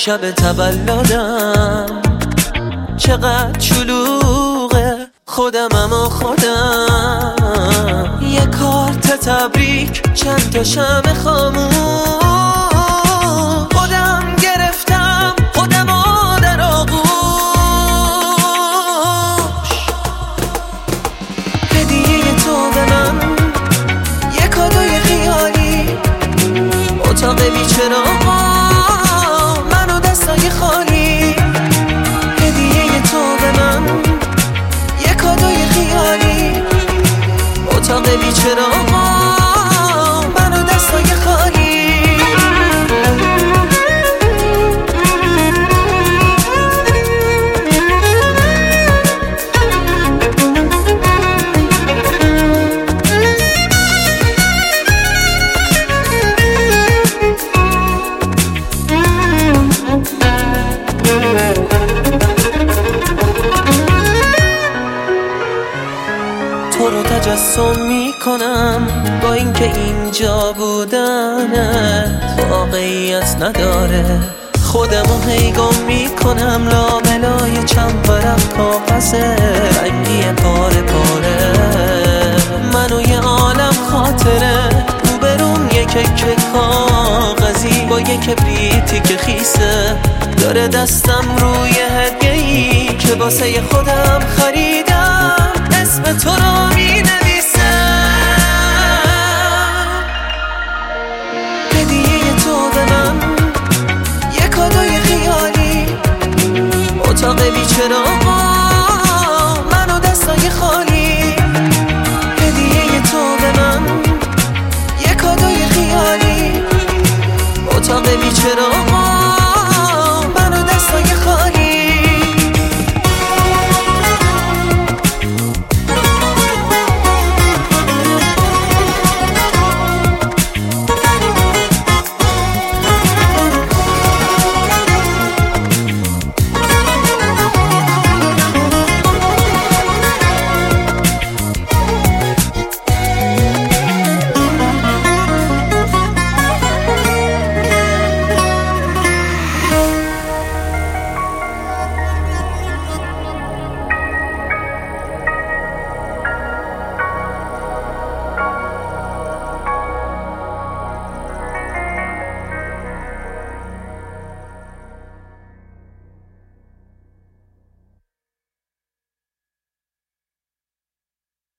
شب تولدم چقدر شلوغه، خودمم و خودم. یه کارت تبریک، چند تا شمع خاموش، خودم گرفتم خودمو در آغوش. هدیه تو به من یه کادوی خیالی، اتاق بیچراغا من و دستای خالی. هدیه تو به من یه کادوی خیالی، اتاق بیچراغا من و دستای خالی. تو رو تجسم میکنم با اینکه اینجا بودنت واقعیت نداره. خودمو هی گم میکنم لابلای چند ورق کاغذ رنگی پاره پاره. من و یه عالم خاطره، روبرون یه کیک کاغذی با یه کبریتی که خیسه، داره دستم روی هدیه‌ای که واسه خودم خریدم، اسم تو رو می‌نویسه. هدیه تو به من یه کادوی خیالی، اتاق بیچراغ